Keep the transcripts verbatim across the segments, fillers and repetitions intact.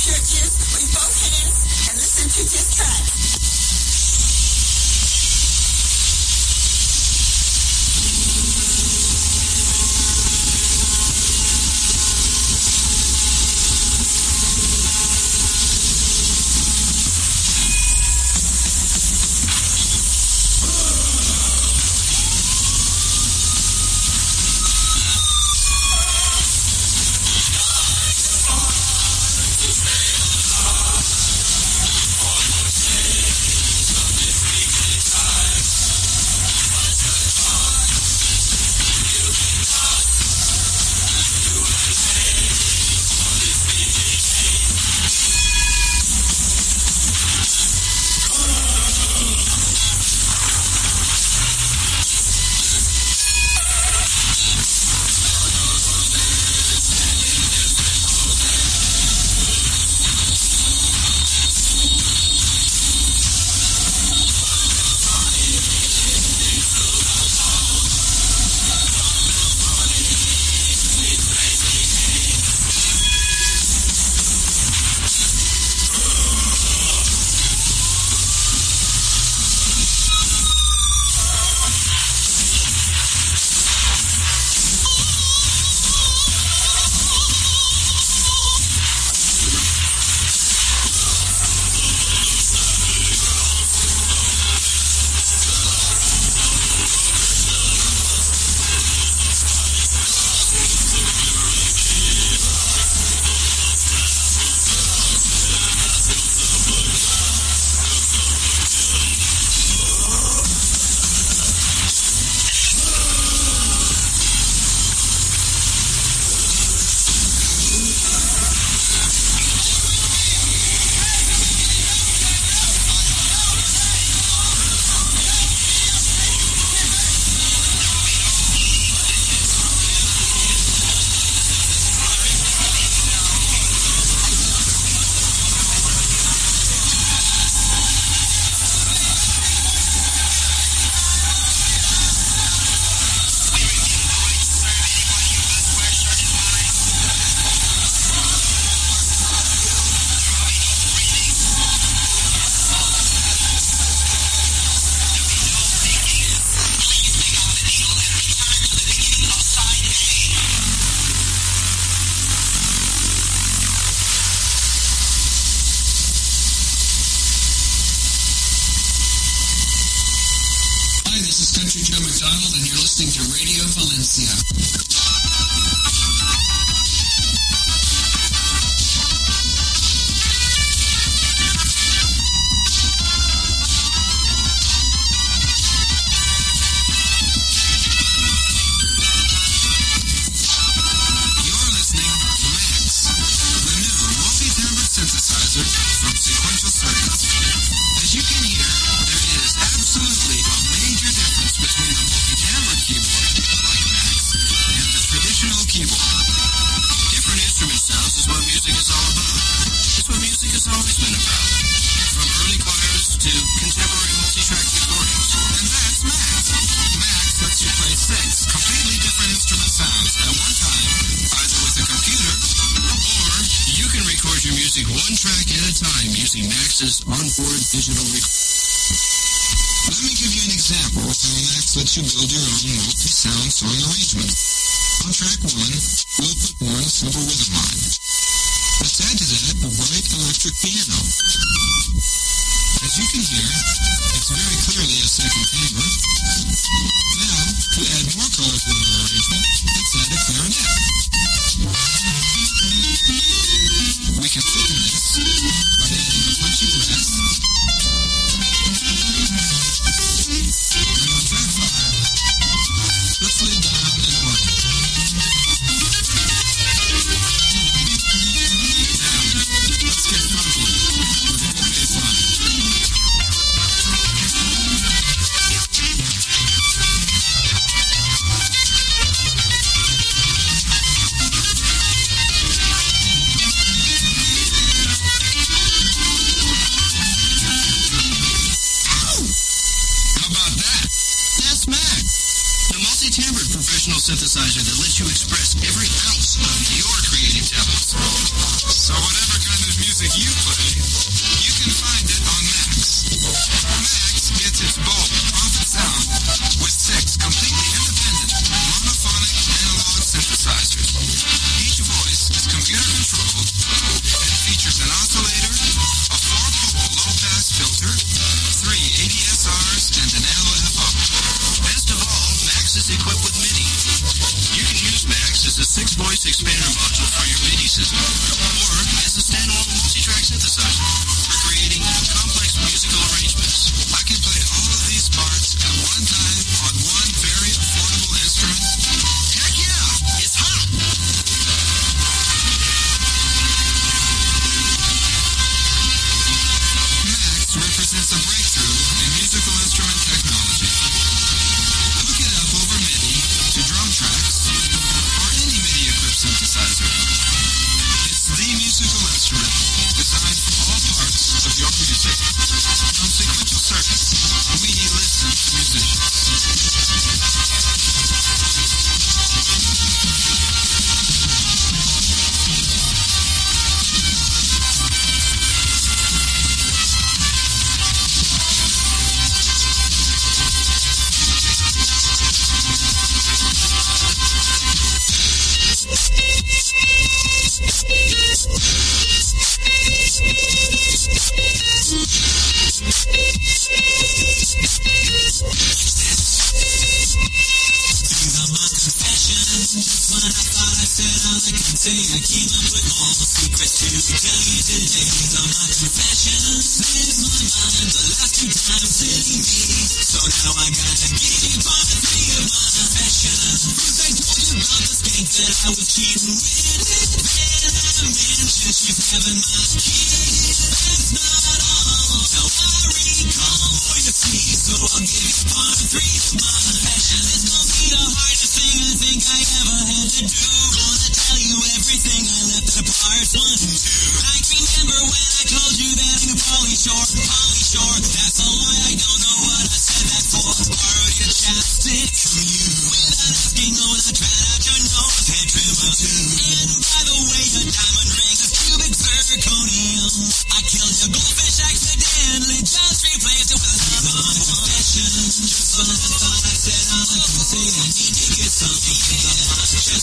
churches with both hands and listen to this track. Onboard digital recording. Let me give you an example of how Max lets you build your own multi-sound song arrangement. On track one, we'll put one simple rhythm line. Let's add to that a bright electric piano. As you can hear, it's very clearly a second chamber. Now, to add more color to our arrangement, let's add a clarinet. We can thicken this by adding a punchy brass. And on track five, let's lay down an organ. Now, let's get funky with a good bass line. synthesizer that lets you express every ounce of your creative talents. So whatever kind of music you play, you can find it on Max. Max gets its bold, profit sound with six completely independent, monophonic analog synthesizers. Each voice is computer controlled and features an oscillator, a four-pole low-pass filter, three A D S Rs, and an L F O. Best of all, Max is equipped with MIDI. You can use Max as a six-voice expander module for your MIDI system, or as a standalone multi-track synthesizer for creating complex musical arrangements. I can play all of these parts at one time on one very affordable instrument. Heck yeah, it's hot! Max represents a breakthrough in musical instrument technology. Hook it up over MIDI to drum tracks or any MIDI-equipped synthesizer. It's the musical instrument designed for all parts of your music. From Sequential Circuits, we listen to musicians. I came up with all the secrets to tell you today. These are my confessions. This my mind the last two times sitting me. So now I gotta give you part three of my confessions. First I told you about the skank that I was cheating with. Then I mentioned she's having my kid. That's not all. Now I recall more to see. So I'll give you part three of my confessions. It's gonna be the hardest thing I think I ever had to do. Gonna tell you everything I left at parts one and two. Like remember when I told you that I knew Pauly Shore, Pauly Shore. That's a lie, I don't know what I said that for. Borrowed your chapstick from you without asking, oh, and I tried out your nose hair trimmer too. And by the way, your diamond ring is cubic zirconium. I killed your goldfish accidentally, just replaced it with a human confession. Just when I thought I said all I could say, I need to get something out of my chest.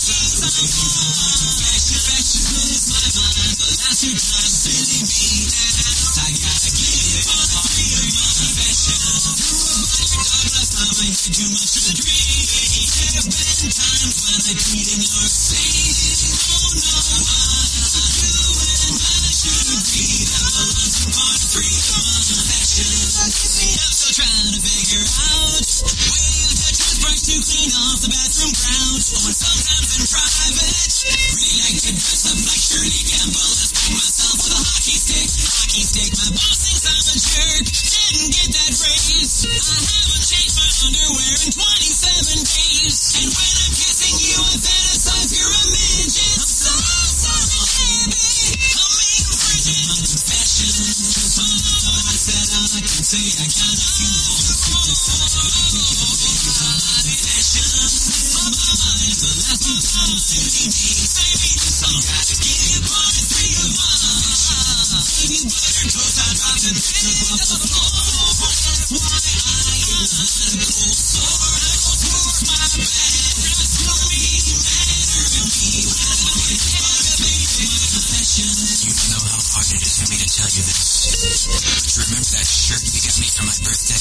Confession, confession is my mind. The last two times silly me. I gotta give you all three of my confessions. Threw a bunch of dog last time I had too much to drink. There have been times when I peed in your sink. Oh no, what I'm doing, I should agree. That belongs in part three of my confessions. I'm still trying to figure out ways to toothbrush to clean off the bathroom grout. Oh, and sometimes in private, really like to dress up like Shirley Campbell and spank myself with a hockey stick. Hockey stick, my boss thinks I'm a jerk. Didn't get that phrase. I haven't changed my underwear in twenty-seven days. And when I'm kissing you, I fantasize you're a midget. I'm so sorry, baby. I'm being frigid. My confession. Just when I thought I said all I can say, I got a few more secrets I'd like to give you. My confession. My mind, the last two times silly me. Baby, so I gotta give you part three of mine. Baby, butter toast, I dropped and picked up off the floor. That's why I am not a cold sore. I go towards my bed. That's gonna be better than me. When I get part three of my confession. You know how hard it is for me to tell you this. But you remember that shirt you got me for my birthday?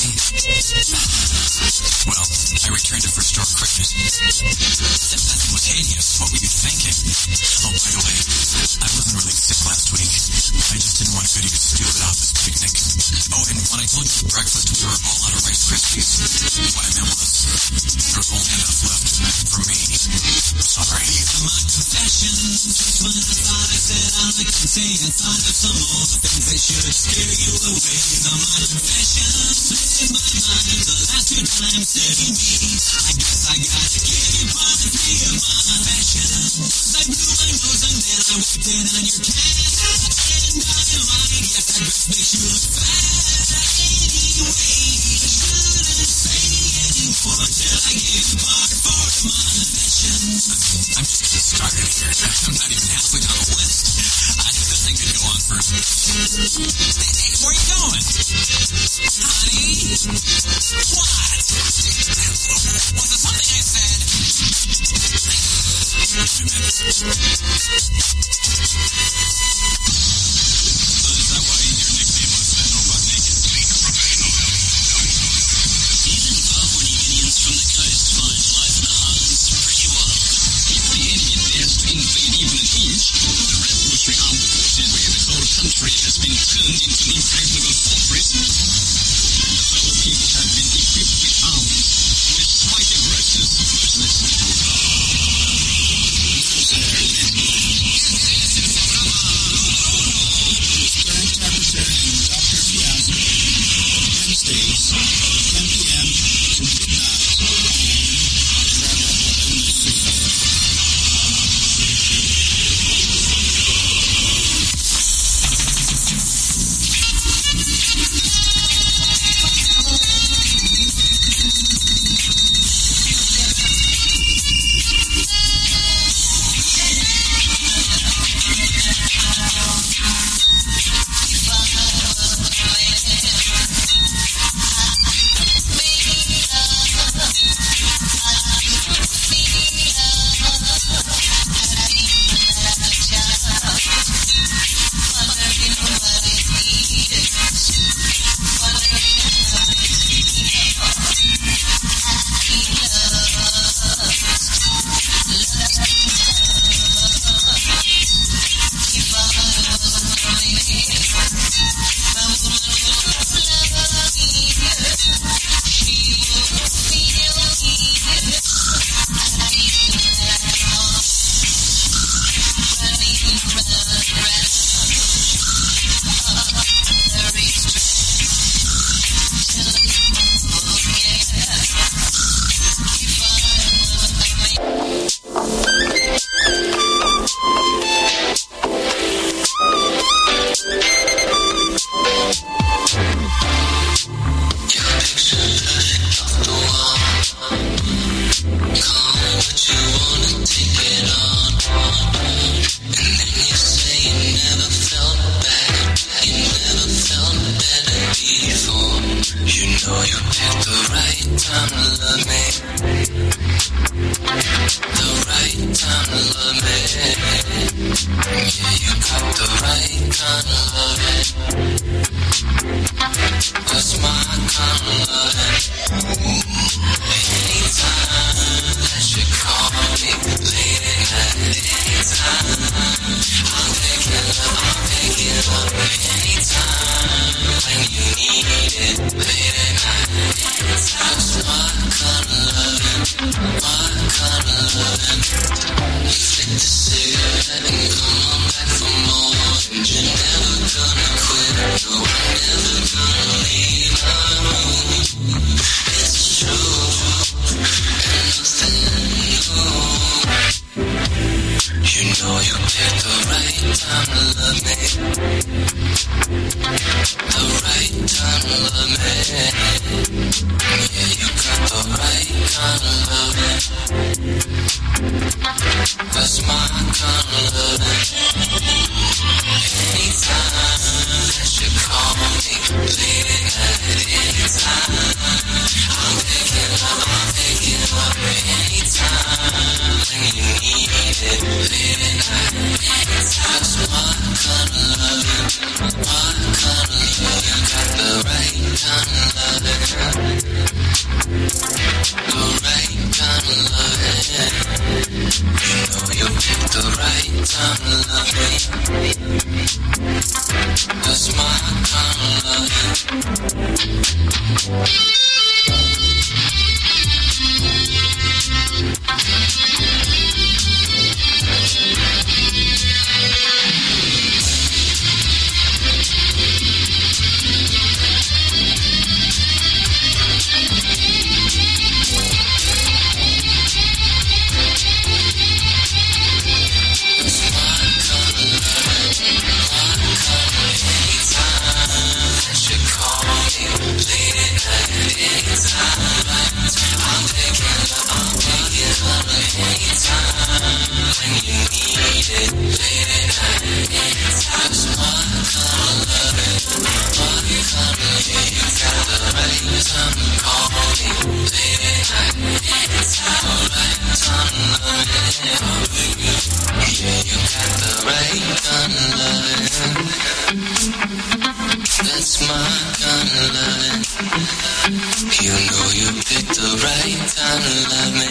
Well, I returned it for store Christmas. That nothing was hideous. What were you thinking? Oh, by the way, I wasn't really sick last week. I just didn't want Goody to steal it off this picnic. Oh, and when I told you at breakfast we were all out of Rice Krispies, what I meant was there was only enough left for me. Sorry. These are my confessions. Just when I thought I said all I can say, I thought of some more things that should scare you away. These are my confessions. Live my mind the last two times silly me. I guess I gotta give you part three of my confessions. I blew my nose and then I wiped it on your cat. And I lied, yes, that dress makes you look fat. Anyway, I shouldn't say anymore till I give you part four of my confessions. here. I'm not even halfway down the list. I think this thing could go on for... Hey, hey, where are you going? Honey? What? Was it something I said? Two minutes. So is that why your nickname was Fenno Butt Naked? Even Papua-New Guineans from the coast find life in the heartlands pretty wild. If the idiot dares to invade even an inch, the revolutionary armed forces where the whole country has been turned into an impregnable fortress. The fellow people have been equipped with arms, with slight aggressors, merciless. When you need That's my kind of loving. You know you picked the right time to love me.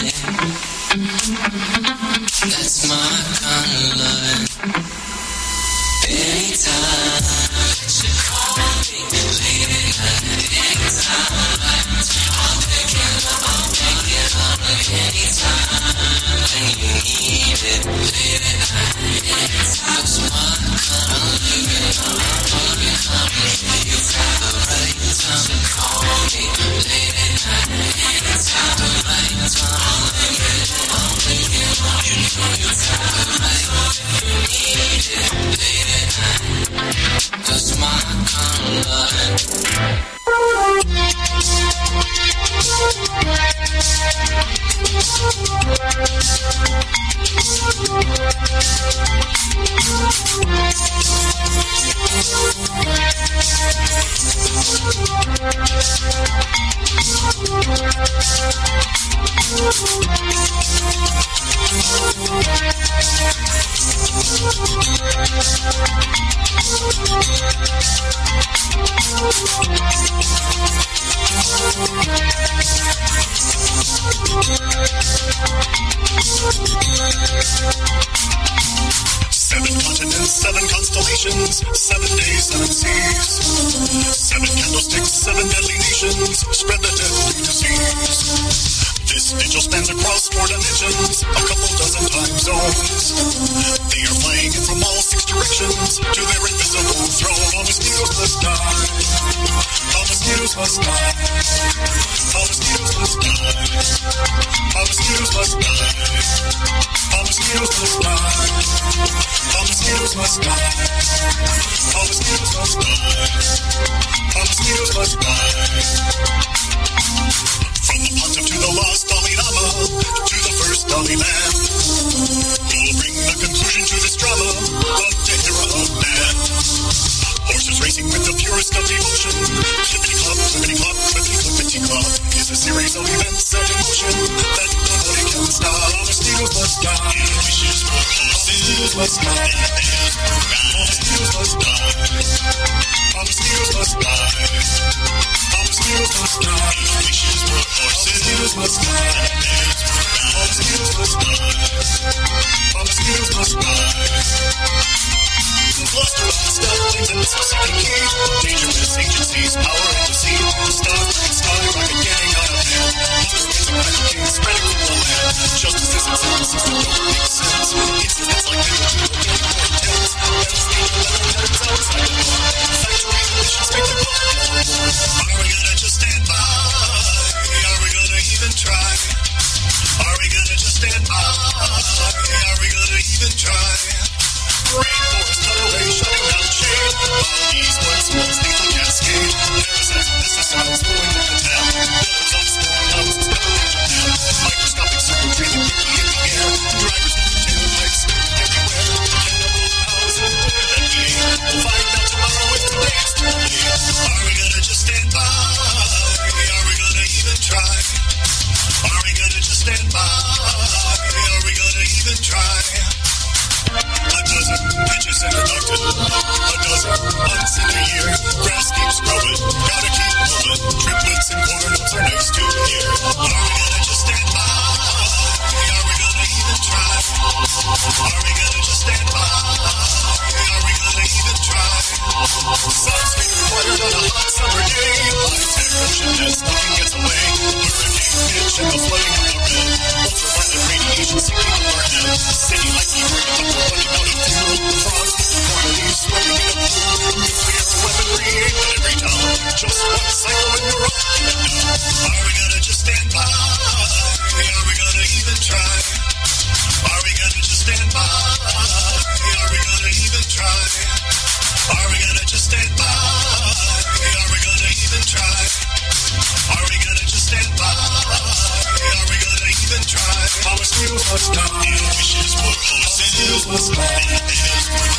That's my kind of loving. Anytime that you call me, late at night, anytime, I'll pick it up, I'll pick it up. Anytime when you need it, late at night, anytime. That's my kind of loving. You got the right time to call me, late at night, anytime. The right time, I'll pick it up, you know you got the right time. Need it, late at night. That's my kind of loving. Seven continents, seven constellations, seven days, seven seas. Seven candlesticks, seven deadly nations, spread the deadly disease. This vigil spans across four dimensions, a couple dozen time zones. They are flying in from all six directions to their invisible throne. All mosquitoes must die. All mosquitoes must die. All mosquitoes must die. All mosquitoes must die. All mosquitoes must die. All mosquitoes must die. All mosquitoes must die. All mosquitoes must die. From the pontiff to the lost Dalai Lama, to the first Dalai Lamb, we'll bring the conclusion to this drama of the era of man. Horses racing with the purest of devotion. Clippity-clop, clippity-clop, clippity-clippity-clop is a series of events set in motion that nobody can stop. All mosquitoes must die. Wishes for horses must die. All mosquitoes must die. All mosquitoes must die. All mosquitoes must die. Wishes for horses must die. All mosquitoes must die. All mosquitoes must die. Lost or lost, things in the seeking heat. Dangerous agencies, power and deceit. Stuck, skyrocket, getting out of hand. King spreading through the land. Justice isn't sense, system don't make sense. Incidents like energy will get more intense. Devastation, letters outside the door. Factories and missions make the world more. Are we gonna just stand by? Are we gonna even try? Are we gonna just stand by? Are we gonna even try? Rainforest tunnelway shutting down shade. Bodies once once leave the cascade. Parasites and pesticides flowing from the tap. Billows on storm clouds and spectral Japan. Microscopic circle breathing quickly in the air. Drivers with tailpipes spinning everywhere. Chemical powers and more than me. We'll find out tomorrow if today's too late. Are we gonna just stand by? Are we gonna even try? Are we gonna just stand by? Are we gonna even try? A dozen pitches in a doctor, a dozen months in a year. Grass keeps growing, gotta keep moving. Triplets and quarter notes are nice to hear. Are we gonna just stand by? Are we gonna even try? Are we gonna just stand by? Are we gonna even try? Sun's being required on a hot summer day. High-tech ocean as nothing gets away. Hurricane pitch and the flooding of the red. Ultraviolet radiation sinking over our head. City like we were in the running out of fuel. Frost, quantities sweating in a pool. Nuclear weaponry aimed at every town. Just one cycle and we're all in it now. Are we gonna just stand by? Are we gonna even try? Are we gonna just stand by? Are we gonna even try? Are we gonna just stand by? Are we gonna even try? Are we gonna just stand by? Are we gonna even try? Our mosquitoes must die. Wishes for horses. business man is